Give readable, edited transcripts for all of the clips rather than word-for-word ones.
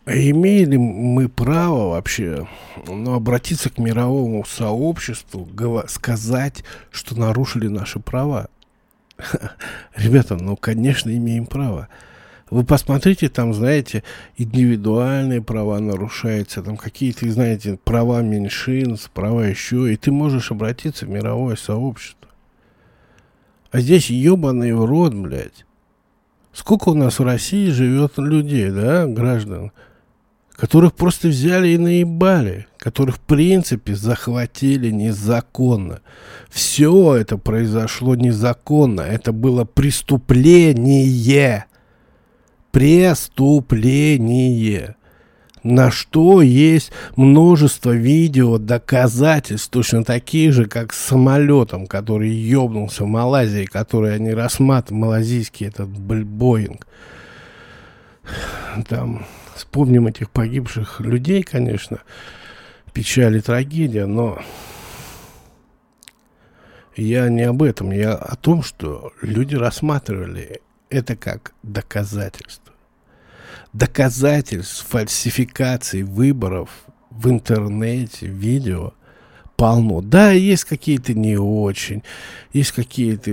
А имеем ли мы право вообще, обратиться к мировому сообществу, сказать, что нарушили наши права? Ребята, конечно, имеем право. Вы посмотрите, там, знаете, индивидуальные права нарушаются, там какие-то, знаете, права меньшинств, права еще, и ты можешь обратиться в мировое сообщество. А здесь ебаный в рот, блядь. Сколько у нас в России живет людей, да, граждан, которых просто взяли и наебали, которых, в принципе, захватили незаконно. Все это произошло незаконно. Это было преступление. Преступление. На что есть множество видео, доказательств, точно таких же, как с самолетом, который ебнулся в Малайзии, который они рассматривали, малазийский этот Боинг. Там, вспомним этих погибших людей, конечно, печаль и трагедия, но я не об этом, я о том, что люди рассматривали это как доказательство. Доказательств фальсификации выборов в интернете, видео полно. Да, есть какие-то не очень, есть какие-то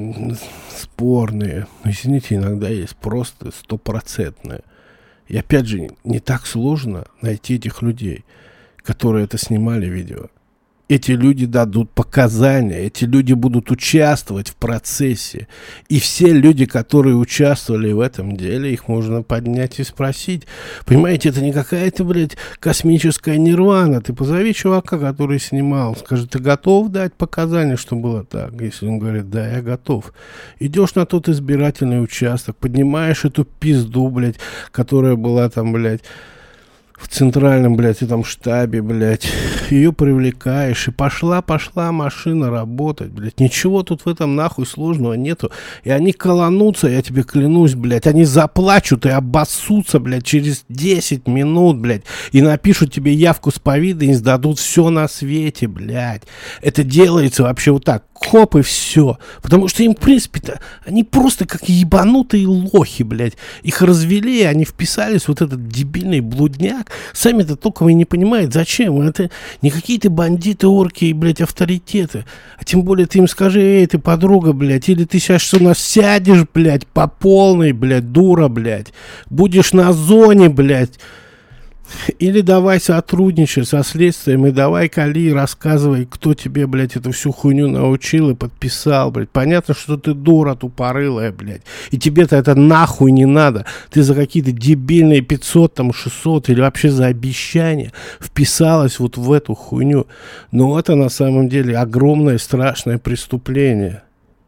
спорные, но, извините, иногда есть просто стопроцентные. И опять же, не так сложно найти этих людей, которые это снимали видео. Эти люди дадут показания, эти люди будут участвовать в процессе. И все люди, которые участвовали в этом деле, их можно поднять и спросить. Понимаете, это не какая-то, блядь, космическая нирвана. Ты позови чувака, который снимал, скажи, ты готов дать показания, что было так? Если он говорит, да, я готов. Идешь на тот избирательный участок, поднимаешь эту пизду, блядь, которая была там, блядь, в центральном, блядь, этом штабе, блядь, ее привлекаешь, и пошла машина работать, блядь, ничего тут в этом нахуй сложного нету, и они колонутся, я тебе клянусь, блядь, они заплачут и обоссутся, блядь, через 10 минут, блядь, и напишут тебе явку с повида и сдадут все на свете, блядь, это делается вообще вот так, хоп, и все, потому что им, в принципе-то, они просто как ебанутые лохи, блядь, их развели, они вписались в вот этот дебильный блудняк. Сами-то толком и не понимают, зачем. Это не какие-то бандиты, орки и, блядь, авторитеты. А тем более ты им скажи, эй, ты подруга, блядь, или ты сейчас у нас сядешь, блядь, по полной, блядь, дура, блядь. Будешь на зоне, блядь. Или давай сотрудничай со следствием и давай, кали, рассказывай, кто тебе, блядь, эту всю хуйню научил и подписал, блядь. Понятно, что ты дура тупорылая, блядь. И тебе-то это нахуй не надо. Ты за какие-то дебильные 500, там, 600 или вообще за обещания вписалась вот в эту хуйню. Но это на самом деле огромное страшное преступление.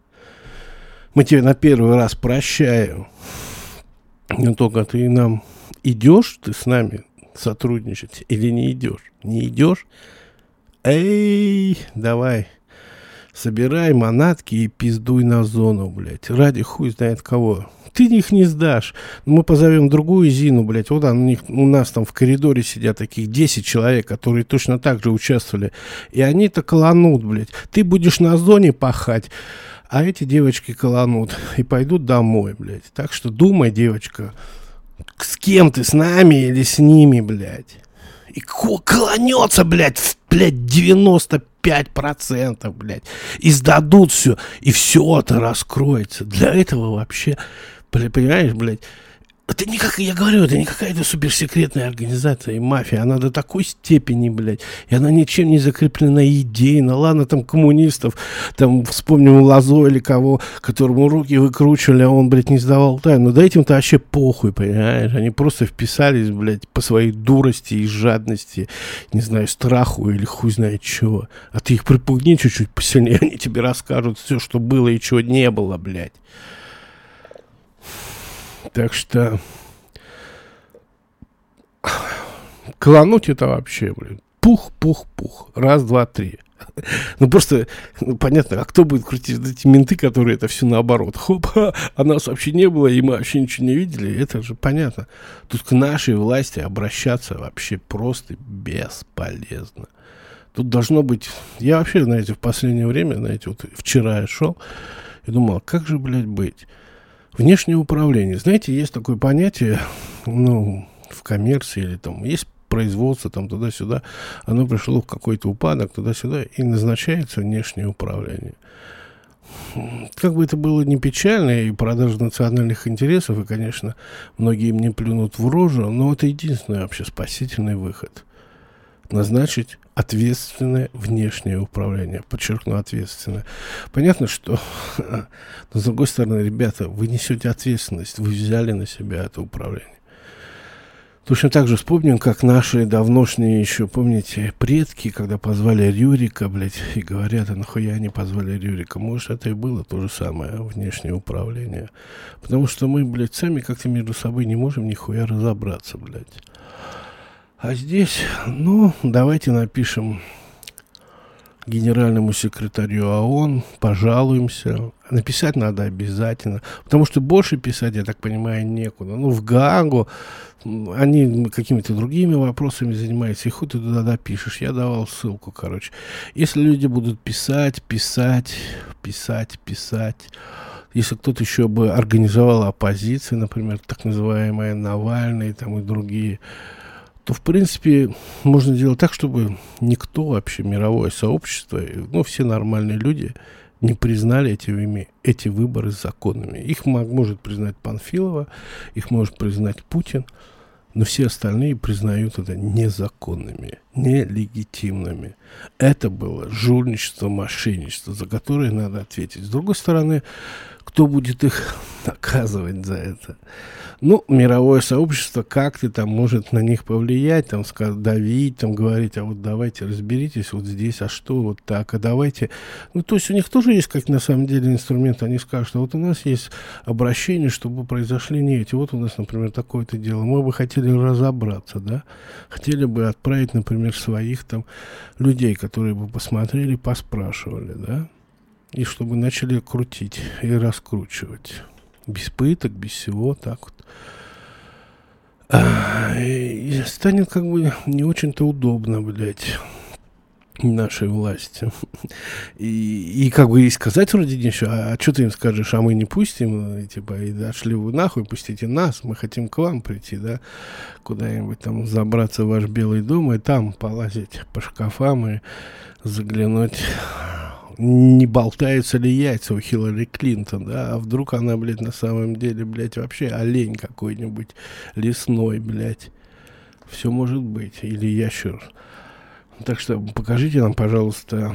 Мы тебе на первый раз прощаем. Но только ты нам идешь, ты с нами сотрудничать или не идешь? Не идешь? Эй, давай, собирай манатки и пиздуй на зону, блядь. Ради хуй знает кого. Ты их не сдашь. Мы позовем другую Зину, блядь. Вот у нас там в коридоре сидят таких 10 человек, которые точно так же участвовали. И они-то колонут, блядь. Ты будешь на зоне пахать, а эти девочки колонут и пойдут домой, блядь. Так что думай, девочка, с кем ты, с нами или с ними, блядь. И клонется, блядь, 95%, блядь. И сдадут все, и все это раскроется. Для этого вообще, понимаешь, блядь, это не как, я говорю, это не какая-то суперсекретная организация и мафия. Она до такой степени, блядь, и она ничем не закреплена идейно. Ладно, там коммунистов, там вспомним Лазо или кого, которому руки выкручивали, а он, блядь, не сдавал тайну. Но да этим-то вообще похуй, понимаешь? Они просто вписались, блядь, по своей дурости и жадности, не знаю, страху или хуй знает чего. А ты их припугни чуть-чуть посильнее, они тебе расскажут все, что было и чего не было, блядь. Так что клонуть это вообще, блин, пух. Раз, два, три. Ну, просто, понятно, а кто будет крутить эти менты, которые это все наоборот? Хоп, а нас вообще не было, и мы вообще ничего не видели. Это же понятно. Тут к нашей власти обращаться вообще просто бесполезно. Тут должно быть... Я вообще, знаете, в последнее время, знаете, вот вчера я шел и думал, как же, блядь, быть? Внешнее управление. Знаете, есть такое понятие, в коммерции или там есть производство там туда-сюда, оно пришло в какой-то упадок туда-сюда, и назначается внешнее управление. Как бы это было не печально, и продажа национальных интересов, и, конечно, многие им не плюнут в рожу, но это единственный вообще спасительный выход. Назначить ответственное внешнее управление. Подчеркну, ответственное. Понятно, что, но с другой стороны, ребята, вы несете ответственность, вы взяли на себя это управление. Точно так же вспомним, как наши давношние еще, помните, предки, когда позвали Рюрика, блядь, и говорят, а нахуя они позвали Рюрика? Может, это и было то же самое, внешнее управление. Потому что мы, блядь, сами как-то между собой не можем нихуя разобраться, блядь. А здесь, ну, давайте напишем генеральному секретарю ООН, пожалуемся. Написать надо обязательно, потому что больше писать, я так понимаю, некуда. Ну, в Гаагу они какими-то другими вопросами занимаются, и хоть ты туда допишешь. Я давал ссылку, короче. Если люди будут писать, если кто-то еще бы организовал оппозицию, например, так называемая Навальный там, и другие, то, в принципе, можно делать так, чтобы никто вообще, мировое сообщество, ну, все нормальные люди не признали эти выборы законными. Их может признать Панфилова, их может признать Путин, но все остальные признают это незаконными, нелегитимными. Это было жульничество, мошенничество, за которое надо ответить. С другой стороны, кто будет их наказывать за это? Ну, мировое сообщество как-то там может на них повлиять, там, давить, там, говорить, а вот давайте разберитесь вот здесь, а что вот так, а давайте. Ну, то есть у них тоже есть, как на самом деле, инструмент, они скажут, а вот у нас есть обращение, чтобы произошли не эти, вот у нас, например, такое-то дело, мы бы хотели разобраться, да, хотели бы отправить, например, своих там людей, которые бы посмотрели, поспрашивали, да, и чтобы начали крутить и раскручивать. Без пыток, без всего, так вот. И станет как бы не очень-то удобно, блядь, нашей власти. И как бы и сказать вроде ничего, а что ты им скажешь, а мы не пустим, и, типа, и дошли вы нахуй, пустите нас, мы хотим к вам прийти, да, куда-нибудь там забраться в ваш Белый дом и там полазить по шкафам и заглянуть, не болтаются ли яйца у Хиллари Клинтон, да, а вдруг она, блядь, на самом деле, блядь, вообще олень какой-нибудь лесной, блядь, все может быть, или ящер. Так что покажите нам, пожалуйста,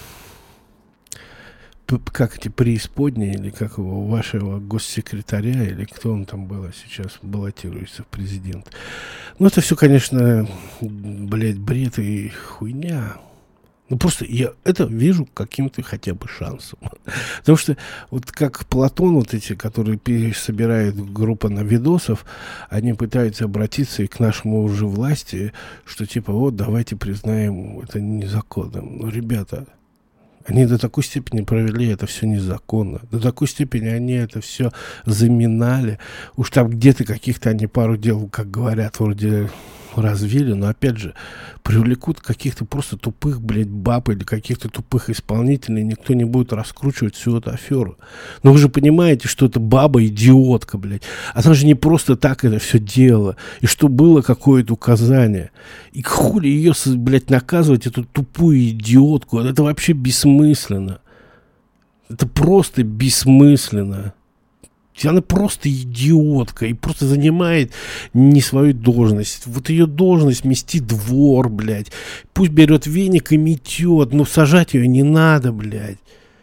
как эти преисподние, или как его, вашего госсекретаря, или кто он там был, а сейчас баллотируется в президент. Ну, это все, конечно, блядь, бред и хуйня. Ну, просто я это вижу каким-то хотя бы шансом. Потому что вот как Платон, вот эти, которые собирают группу на видосов, они пытаются обратиться и к нашему уже власти, что типа вот давайте признаем это незаконным. Но, ребята, они до такой степени провели это все незаконно. До такой степени они это все заминали. Уж там где-то каких-то они пару дел, как говорят, вроде развили, но опять же привлекут каких-то просто тупых, блядь, баб или каких-то тупых исполнителей, никто не будет раскручивать всю эту аферу. Но вы же понимаете, что это баба идиотка, блядь. Она же не просто так это все делала. И что было какое-то указание. И хули ее, блядь, наказывать, эту тупую идиотку. Это вообще бессмысленно. Это просто бессмысленно. Она просто идиотка и просто занимает не свою должность. Вот ее должность мести двор, блядь. Пусть берет веник и метет, но сажать ее не надо, блядь.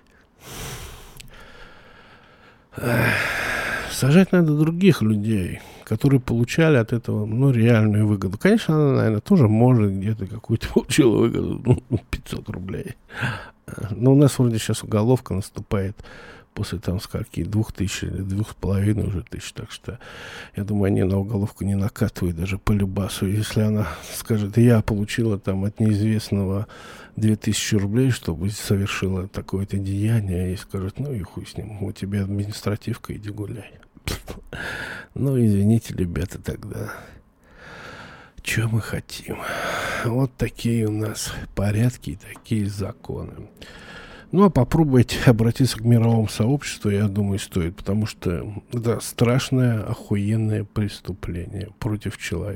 Сажать надо других людей, которые получали от этого, ну, реальную выгоду. Конечно, она, наверное, тоже может где-то какую-то получила выгоду, 500 рублей. Но у нас вроде сейчас уголовка наступает после там скольки, 2000 или 2500 уже тысяч, так что я думаю, они на уголовку не накатывают даже по любасу. Если она скажет, я получила там от неизвестного 2000 рублей, чтобы совершила такое-то деяние, и скажет, ну и хуй с ним, у тебя административка, иди гуляй. Ну, извините, ребята, тогда. Что мы хотим? Вот такие у нас порядки и такие законы. Ну, а попробовать обратиться к мировому сообществу, я думаю, стоит, потому что это страшное, охуенное преступление против человека.